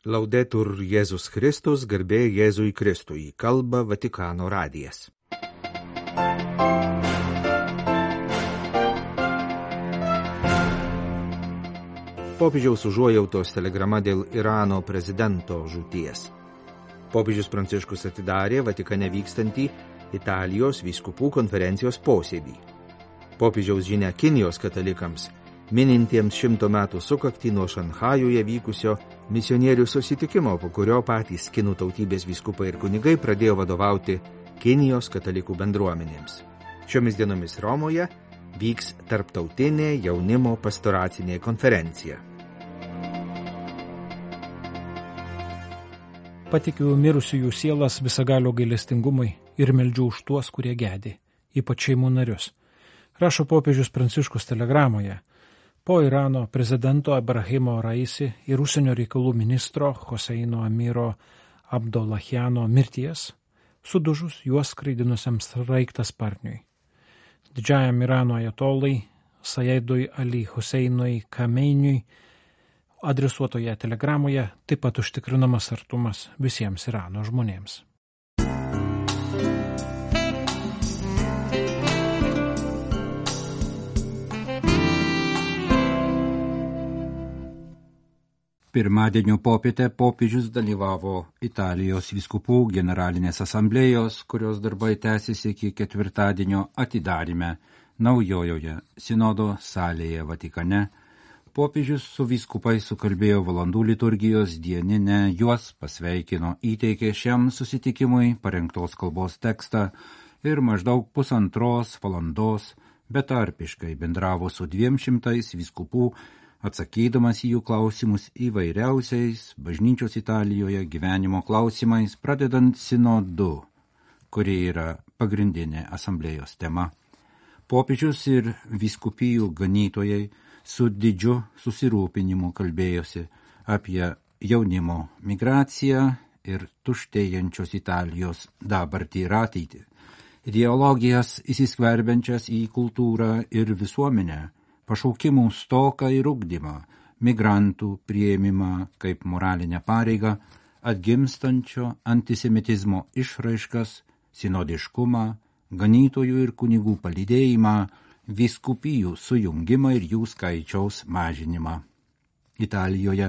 Laudetur Jėzus Kristus, garbė Jėzui Kristui, kalba Vatikano radijas. Popiežiaus užuojautos telegrama dėl Irano prezidento žūties. Popiežius Pranciškus atidarė Vatikane vykstantį Italijos vyskupų konferencijos posėdį. Popiežiaus žinia Kinijos katalikams, minintiems 100 metų sukaktį nuo Šanchajuje vykusio misionierių susitikimo, po kurio patys kinų tautybės vyskupai ir kunigai pradėjo vadovauti Kinijos katalikų bendruomenėms. Šiomis dienomis Romoje vyks tarptautinė jaunimo pastoracinė konferencija. Patikiu mirusiųjų sielas visagalio gailestingumui ir meldžiu už tuos, kurie gedi, ypač šeimų narius. Rašo popiežius Pranciškus telegramoje. Po Irano prezidento Ibrahimo Raisi ir užsienio reikalų ministro Hoseino Amiro Abdollahiano mirties, sudužus juos skraidinusiam sraigtasparniui. Didžiajam Irano ajatolai Sajedui Ali Huseinui Kameiniui adresuotoje telegramoje taip pat užtikrinamas artumas visiems Irano žmonėms. Pirmadienio popietę popiežius dalyvavo Italijos vyskupų generalinės asamblėjos, kurios darbai tęsiasi iki ketvirtadienio atidaryme naujojoje sinodo salėje Vatikane. Popiežius su vyskupais sukalbėjo valandų liturgijos dieninę, juos pasveikino, įteikė šiam susitikimui parengtos kalbos tekstą ir maždaug 1,5 valandos betarpiškai bendravo su 200 vyskupų, atsakydamas į jų klausimus įvairiausiais bažnyčios Italijoje gyvenimo klausimais, pradedant sinodu, kuri yra pagrindinė asamblėjos tema. Popiežius ir vyskupijų ganytojai su didžiu susirūpinimu kalbėjosi apie jaunimo migraciją ir tuštėjančios Italijos dabartį ir ateitį, ideologijas įsiskverbiančias į kultūrą ir visuomenę, pašaukimų stoką ir ugdymą, migrantų priėmimą kaip moralinę pareigą, atgimstančio antisemitizmo išraiškas, sinodiškumą, ganytojų ir kunigų palydėjimą, vyskupijų sujungimą ir jų skaičiaus mažinimą. Italijoje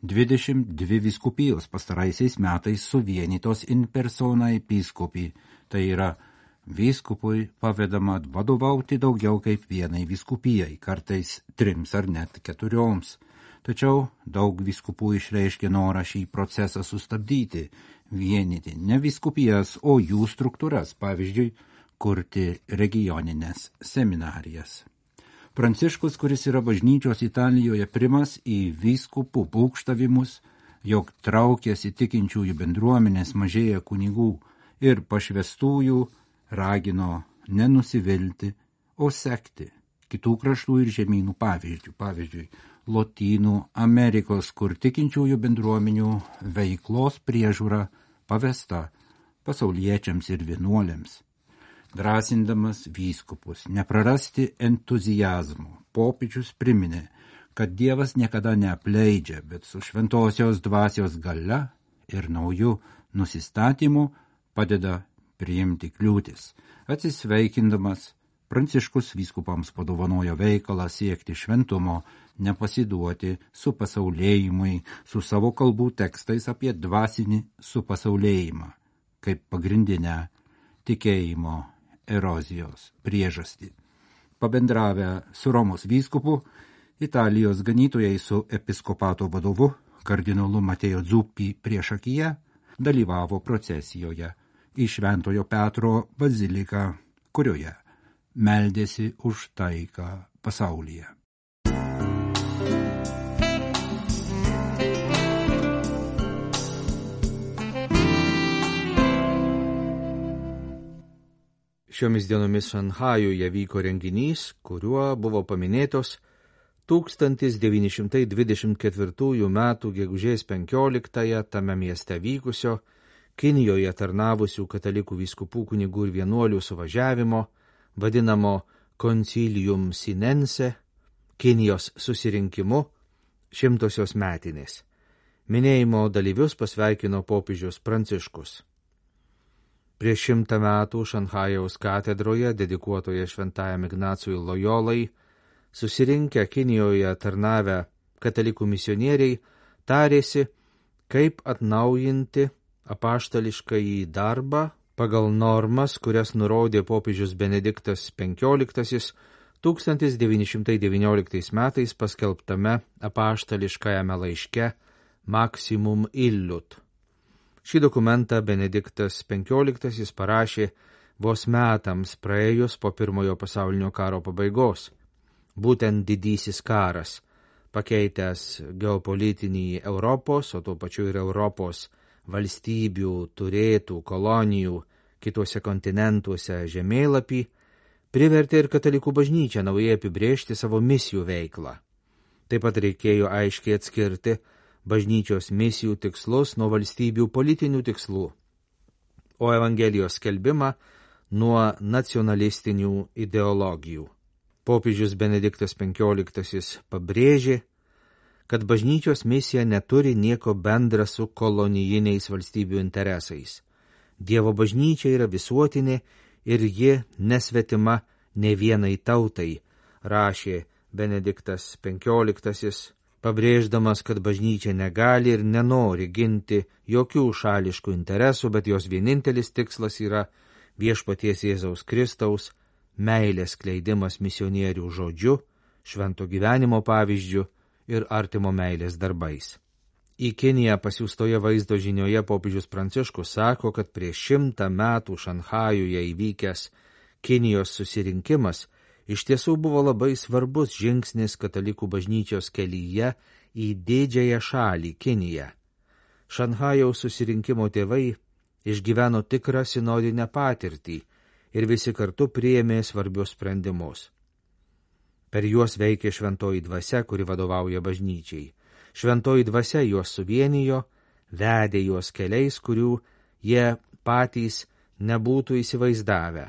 22 vyskupijos pastaraisiais metais suvienytos in persona episkopi, tai yra vyskupui pavedama vadovauti daugiau kaip vienai vyskupijai, kartais 3 ar net 4. Tačiau daug vyskupų išreiškė norą šį procesą sustabdyti, vienyti ne vyskupijas, o jų struktūras, pavyzdžiui, kurti regioninės seminarijas. Pranciškus, kuris yra bažnyčios Italijoje primas į vyskupų būgštavimus, jog traukėsi tikinčiųjų bendruomenės mažėja kunigų ir pašvestųjų, ragino nenusivilti, o sekti kitų kraštų ir žemynų pavyzdžių. Pavyzdžiui, Lotynų Amerikos, kur tikinčiųjų bendruomenių veiklos priežiūra pavesta pasauliečiams ir vienuolėms. Drąsindamas vyskupus neprarasti entuziazmo, popiežius priminė, kad Dievas niekada neapleidžia, bet su šventosios dvasios galia ir nauju nusistatymu padeda priimti kliūtis. Atsisveikindamas, Pranciškus vyskupams padovanojo veikalą siekti šventumo, nepasiduoti supasaulėjimui su savo kalbų tekstais apie dvasinį supasaulėjimą, kaip pagrindinę tikėjimo erozijos priežastį. Pabendravę su Romos vyskupu, Italijos ganytojai su episkopato vadovu, kardinolu Mateo Zuppi priešakyje, dalyvavo procesijoje į Šventojo Petro baziliką, kurioje meldėsi už taiką pasaulyje. Šiomis dienomis Šanchajuje vyko renginys, kuriuo buvo paminėtos 1924 m. gegužės 15 tame mieste vykusio Kinijoje tarnavusių katalikų vyskupų kunigų ir vienuolių suvažiavimo, vadinamo Concilium Sinense, Kinijos susirinkimu 100-osios metinės. Minėjimo dalyvius pasveikino popiežius Pranciškus. Prieš 100 metų Šanchajaus katedroje, dedikuotoje šventajam Ignacui Lojolai, susirinkę Kinijoje tarnavę katalikų misionieriai tarėsi, kaip atnaujinti apaštališkąjį darbą pagal normas, kurias nurodė popiežius Benediktas XV 1919 metais paskelbtame apaštališkajame laiške Maximum Illut. Šį dokumentą Benediktas XV parašė vos metams praėjus po Pirmojo pasaulinio karo pabaigos. Būtent didysis karas, pakeitęs geopolitinį Europos, o tuo pačiu ir Europos valstybių turėtų kolonijų kituose kontinentuose žemėlapį, privertė ir katalikų bažnyčią naujai apibrėžti savo misijų veiklą. Taip pat reikėjo aiškiai atskirti bažnyčios misijų tikslus nuo valstybių politinių tikslų, o Evangelijos skelbimą nuo nacionalistinių ideologijų. Popiežius Benediktas XV pabrėžė, kad bažnyčios misija neturi nieko bendra su kolonijiniais valstybių interesais. Dievo bažnyčia yra visuotinė ir ji nesvetima ne vienai tautai, rašė Benediktas XV, pabrėždamas, kad bažnyčia negali ir nenori ginti jokių šališkų interesų, bet jos vienintelis tikslas yra viešpaties Jėzaus Kristaus meilės skleidimas misionierių žodžiu, švento gyvenimo pavyzdžiu ir artimo meilės darbais. Į Kiniją pasiųstoje vaizdo žinioje popiežius Pranciškus sako, kad prieš 100 metų Šanchajuje įvykęs Kinijos susirinkimas iš tiesų buvo labai svarbus žingsnis katalikų bažnyčios kelyje į didžiąją šalį Kiniją. Šanchajaus susirinkimo tėvai išgyveno tikrą sinodinę patirtį ir visi kartu priėmė svarbius sprendimus. Per juos veikė šventoji dvasia, kuri vadovauja bažnyčiai. Šventoji dvasia juos suvienijo, vedė juos keliais, kurių jie patys nebūtų įsivaizdavę.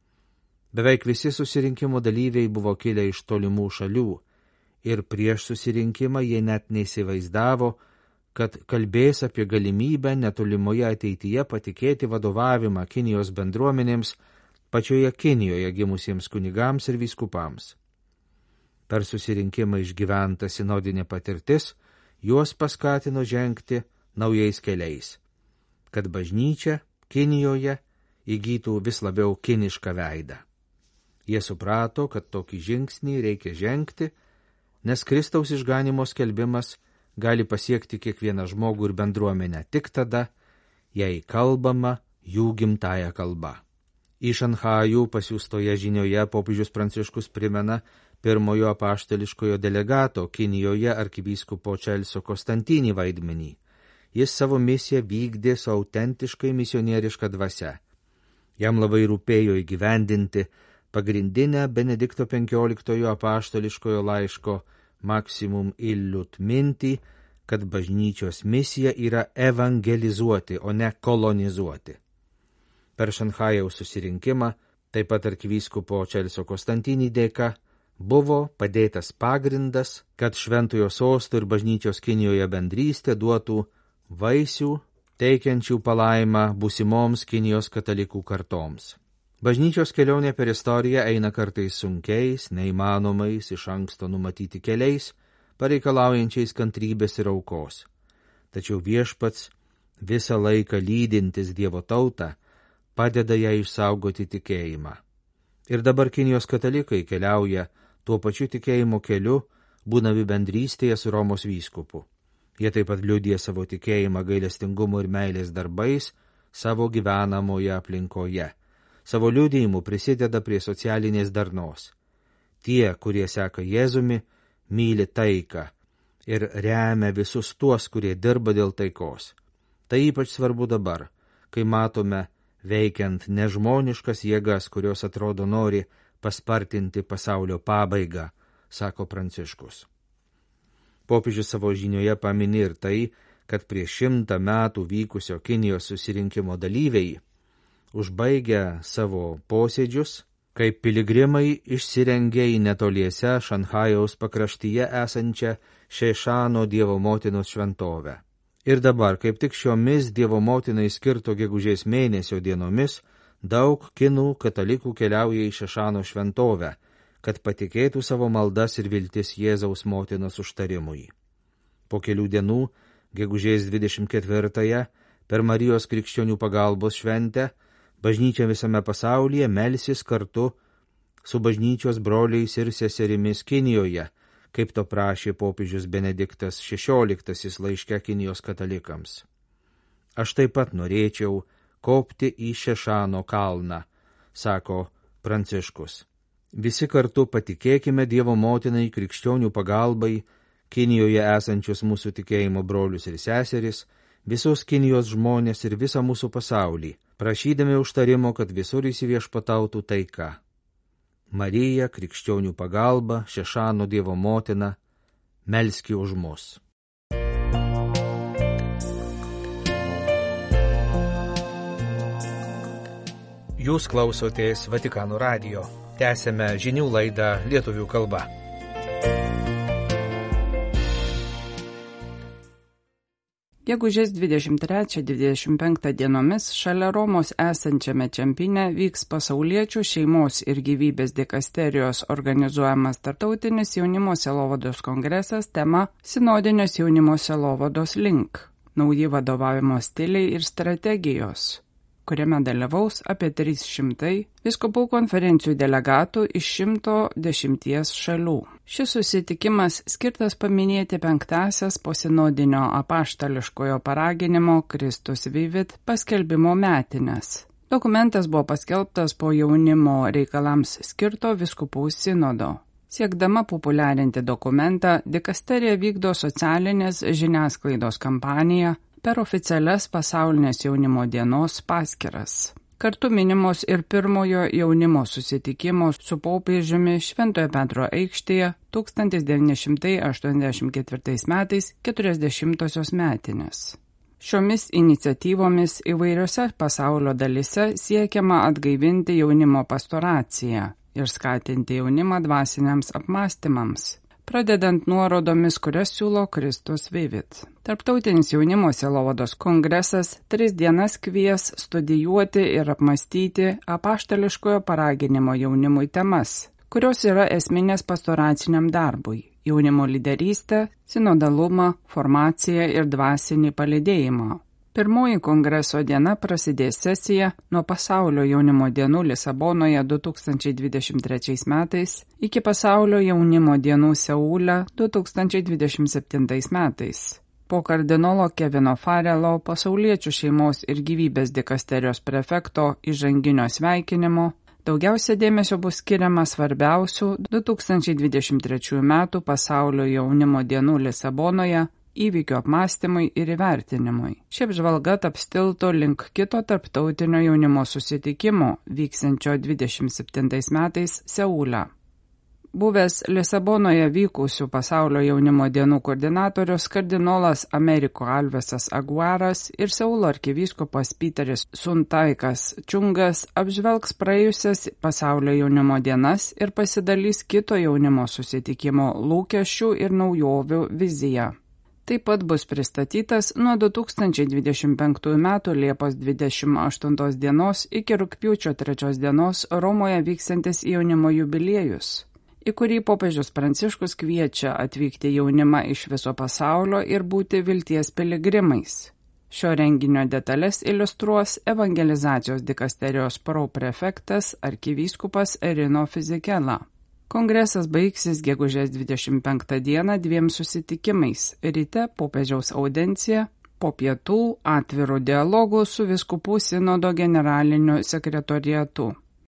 Beveik visi susirinkimo dalyviai buvo kilę iš tolimų šalių ir prieš susirinkimą jie net neįsivaizdavo, kad kalbės apie galimybę netolimoje ateityje patikėti vadovavimą Kinijos bendruomenėms pačioje Kinijoje gimusiems kunigams ir vyskupams. Per susirinkimą išgyventa sinodinė patirtis juos paskatino žengti naujais keliais, kad bažnyčia Kinijoje įgytų vis labiau kinišką veidą. Jie suprato, kad tokį žingsnį reikia žengti, nes Kristaus išganimo skelbimas gali pasiekti kiekvieną žmogų ir bendruomenę tik tada, jei kalbama jų gimtąją kalbą. Į Šanchajų pasiųstoje žinioje popiežius Pranciškus primena pirmojo apaštališkojo delegato Kinijoje arkivyskupo Čelsio Konstantinį vaidmenį. Jis savo misiją vykdė su autentiškai misionieriška dvasia. Jam labai rūpėjo įgyvendinti pagrindinę Benedikto XV apaštališkojo laiško Maximum Illut mintį, kad bažnyčios misija yra evangelizuoti, o ne kolonizuoti. Per Šanchajaus susirinkimą, taip pat arkivyskupo Čelsio Konstantinį dėka, buvo padėtas pagrindas, kad šventojo sosto ir bažnyčios Kinijoje bendrystė duotų vaisių, teikiančių palaimą būsimoms Kinijos katalikų kartoms. Bažnyčios kelionė per istoriją eina kartais sunkiais, neįmanomais, iš anksto numatyti keliais, pareikalaujančiais kantrybės ir aukos. Tačiau viešpats, visą laiką lydintis Dievo tautą, padeda ją išsaugoti tikėjimą. Ir dabar Kinijos katalikai keliauja tuo pačiu tikėjimo keliu, būdami bendrystėje su Romos vyskupu. Jie taip pat liudija savo tikėjimą gailestingumo ir meilės darbais savo gyvenamoje aplinkoje. Savo liudijimu prisideda prie socialinės darnos. Tie, kurie seka Jėzumi, myli taiką ir remia visus tuos, kurie dirba dėl taikos. Tai ypač svarbu dabar, kai matome veikiant nežmoniškas jėgas, kurios atrodo nori paspartinti pasaulio pabaigą, sako Pranciškus. Popiežius savo žinioje pamini ir tai, kad prieš 100 metų vykusio Kinijos susirinkimo dalyviai, užbaigę savo posėdžius, kaip piligrimai išsirengė į netoliese Šanchajaus pakraštyje esančią Šešano Dievo motinos šventovę. Ir dabar, kaip tik šiomis Dievo motinai skirto gegužės mėnesio dienomis, daug kinų katalikų keliauja į Šešano šventovę, kad patikėtų savo maldas ir viltis Jėzaus motinos užtarimui. Po kelių dienų, gegužės 24-ąją, per Marijos krikščionių pagalbos šventę, bažnyčia visame pasaulyje melsis kartu su bažnyčios broliais ir seserimis Kinijoje, kaip to prašė popiežius Benediktas XVI laiške Kinijos katalikams. Aš taip pat norėčiau kopti į Šešano kalną, sako Pranciškus. Visi kartu patikėkime Dievo motinai krikščionių pagalbai, Kinijoje esančius mūsų tikėjimo brolius ir seseris, visus Kinijos žmonės ir visą mūsų pasaulį, prašydami užtarimo, kad visur įsiviešpatautų taika. Marija, krikščionių pagalba, Šešano Dievo motina, melski už mus. Jūs klausotės Vatikano radijo. Tęsėme žinių laidą lietuvių kalba. Gegužės 23-25 dienomis šalia Romos esančiame Čempine vyks pasauliečių šeimos ir gyvybės dikasterijos organizuojamas tarptautinis jaunimo sielovados kongresas tema Sinodinės jaunimo sielovados link – nauji vadovavimo stiliai ir strategijos, kuriame dalyvaus apie 300 vyskupų konferencijų delegatų iš 110 šalių. Šis susitikimas skirtas paminėti 5-asias posinodinio apaštališkojo paraginimo Kristus Vivit paskelbimo metines. Dokumentas buvo paskelbtas po jaunimo reikalams skirto vyskupų sinodo. Siekdama populiarinti dokumentą, dikasterija vykdo socialinės žiniasklaidos kampaniją per oficialias pasaulinės jaunimo dienos paskyras. Kartu minimos ir pirmojo jaunimo susitikimo su popiežiumi Šventojo Petro aikštėje 1984 metais 40-osios metinės. Šiomis iniciatyvomis įvairiose pasaulio dalyse siekiama atgaivinti jaunimo pastoraciją ir skatinti jaunimą dvasiniams apmąstymams, pradedant nuorodomis, kurias siūlo Kristus Vivit. Tarptautinis jaunimo sielovados kongresas 3 dienas kvies studijuoti ir apmąstyti apaštališkojo paraginimo jaunimui temas, kurios yra esminės pastoraciniam darbui – jaunimo lyderystę, sinodalumą, formaciją ir dvasinį palydėjimą. Pirmoji kongreso diena prasidės sesija nuo pasaulio jaunimo dienų Lisabonoje 2023 metais iki pasaulio jaunimo dienų Seule 2027 metais. Po kardinolo Kevino Farrello pasauliečių šeimos ir gyvybės dikasterijos prefekto įžanginio sveikinimo daugiausia dėmesio bus skiriama svarbiausių 2023 metų pasaulio jaunimo dienų Lisabonoje įvykių apmąstymui ir įvertinimui. Ši apžvalga taps tilto link kito tarptautinio jaunimo susitikimo vyksiančio 27 metais Seule. Buvęs Lisabonoje vykusių pasaulio jaunimo dienų koordinatorius kardinolas Ameriko Alvesas Aguaras ir Seulo arkivyskupas Peteris Suntaikas Čungas apžvelgs praėjusias pasaulio jaunimo dienas ir pasidalys kito jaunimo susitikimo lūkesčių ir naujovių viziją. Taip pat bus pristatytas nuo 2025 metų Liepos 28 dienos iki rugpjūčio 3 dienos Romoje vyksantis jaunimo jubiliejus, į kurį popiežius Pranciškus kviečia atvykti jaunimą iš viso pasaulio ir būti vilties piligrimais. Šio renginio detalės iliustruos evangelizacijos dikasterijos proprefektas arkivyskupas Rino Fisichella. Kongresas baigsis gegužės 25 dieną 2 susitikimais – ryte popiežiaus audencija, po pietų atvirų dialogų su vyskupų sinodo generaliniu sekretoriatu.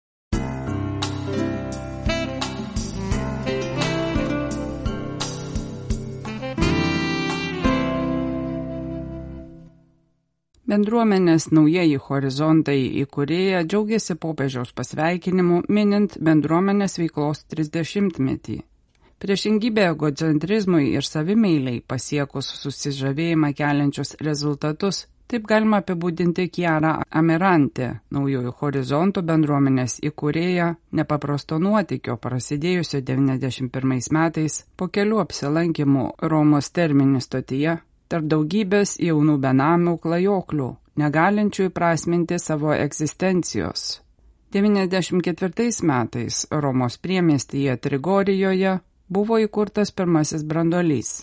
Bendruomenės Naujieji horizontai įkūrėja džiaugiasi popiežiaus pasveikinimu minint bendruomenės veiklos 30-metį. Priešingybė egocentrizmui ir savimeiliai pasiekus susižavėjimą keliančius rezultatus, taip galima apibūdinti Chiara Amirante, Naujųjų horizontų bendruomenės įkūrėja, nepaprasto nuotykio prasidėjusio 91 metais po kelių apsilankimų Romos Termini stotyje, tarp daugybės jaunų benamių klajoklių, negalinčių įprasminti savo egzistencijos. 94 metais Romos priemiestyje Trigorijoje buvo įkurtas pirmasis branduolys.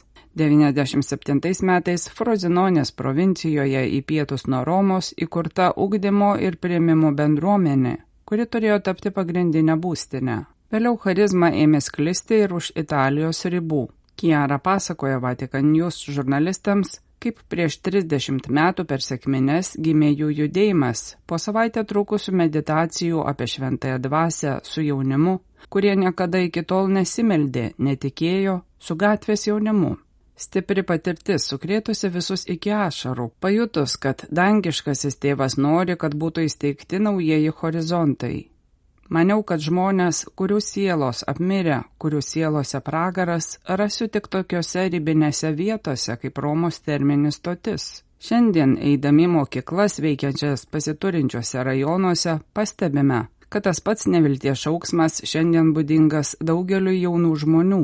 97 metais Frozinonės provincijoje į pietus nuo Romos įkurta ugdymo ir priėmimo bendruomenė, kuri turėjo tapti pagrindinę būstinę. Vėliau charizma ėmė sklisti ir už Italijos ribų. Chiara pasakoja Vatikan News žurnalistams, kaip prieš 30 metų per sekmines gimė jų judėjimas, po savaitę trukusių meditacijų apie šventąją dvasią su jaunimu, kurie niekada iki tol nesimeldė, netikėjo, su gatvės jaunimu. Stipri patirtis sukrėtusi visus iki ašarų, pajutus, kad dangiškasis tėvas nori, kad būtų įsteigti naujieji horizontai. Maniau, kad žmonės, kurių sielos apmirę, kurių sielose pragaras, rasiu tik tokiose ribinėse vietose, kaip Romos terminis stotis. Šiandien, eidami mokyklas veikiančias pasiturinčiuose rajonuose, pastebime, kad tas pats nevilties šauksmas šiandien būdingas daugeliu jaunų žmonių,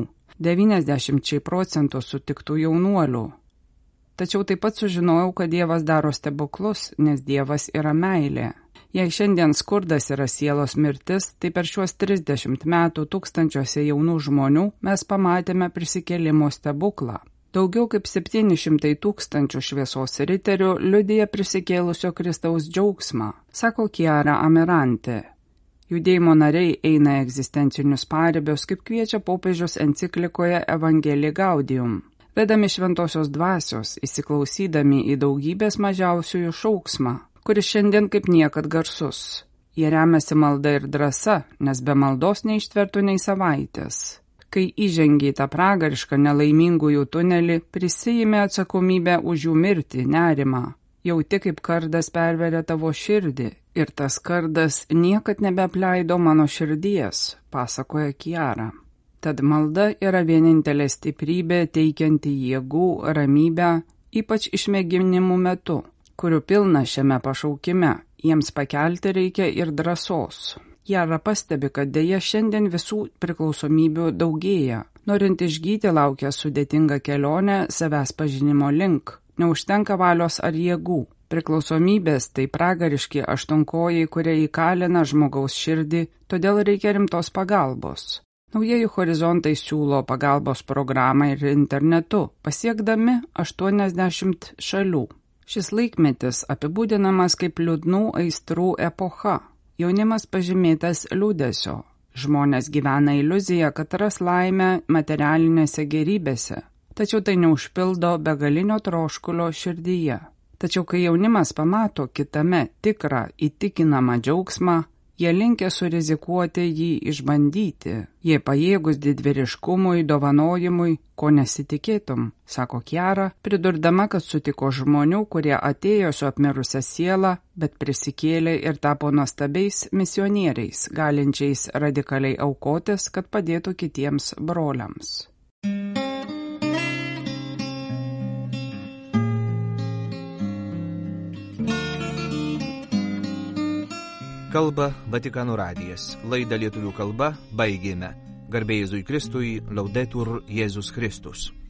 90% sutiktų jaunuolių. Tačiau taip pat sužinojau, kad Dievas daro stebuklus, nes Dievas yra meilė. Jei šiandien skurdas yra sielos mirtis, tai per šiuos 30 metų tūkstančiuose jaunų žmonių mes pamatėme prisikėlimo stebuklą. Daugiau kaip 700 tūkstančių šviesos riterių liudija prisikėlusio Kristaus džiaugsmą, sako Chiara Amirante. Judėjimo nariai eina egzistencinius paribius, kaip kviečia popiežius enciklikoje Evangelii Gaudium. Vedami šventosios dvasios, įsiklausydami į daugybės mažiausiųjų šauksmą, kuris šiandien kaip niekad garsus. Jie remiasi malda ir drąsa, nes be maldos neištvertų nei savaitės. Kai įžengi į tą pragarišką nelaimingųjų tunelį, prisijimi atsakomybę už jų mirtį, nerimą. Jauti, kaip kardas perveria tavo širdį, ir tas kardas niekad nebeapleido mano širdies, pasakoja Chiara. Tad malda yra vienintelė stiprybė teikianti jėgų, ramybę, ypač išmėginimų metu, kurių pilna šiame pašaukime, jiems pakelti reikia ir drąsos. Chiara pastebi, kad dėja šiandien visų priklausomybių daugėja. Norint išgyti laukia sudėtinga kelionė savęs pažinimo link. Neužtenka valios ar jėgų. Priklausomybės tai pragariški aštuonkojai, kurie įkalina žmogaus širdį, todėl reikia rimtos pagalbos. Naujieji horizontai siūlo pagalbos programą ir internetu, pasiekdami 80 šalių. Šis laikmetis apibūdinamas kaip liūdnų aistrų epocha. Jaunimas pažymėtas liūdesio. Žmonės gyvena iliuziją, kad ras laimę materialinėse gerybėse, tačiau tai neužpildo begalinio troškulio širdyje. Tačiau kai jaunimas pamato kitame tikrą, įtikinamą džiaugsmą, jie linkę surizikuoti jį išbandyti. Jie pajėgus didvyriškumui, dovanojimui, ko nesitikėtum, sako Chiara, pridurdama, kad sutiko žmonių, kurie atėjo su apmirusia siela, bet prisikėlė ir tapo nuostabiais misionieriais, galinčiais radikaliai aukotis, kad padėtų kitiems broliams. Kalba Vatikano radijas. Laidą lietuvių kalba baigėme. Garbė Jėzui Kristui, Laudetur Jėzus Kristus.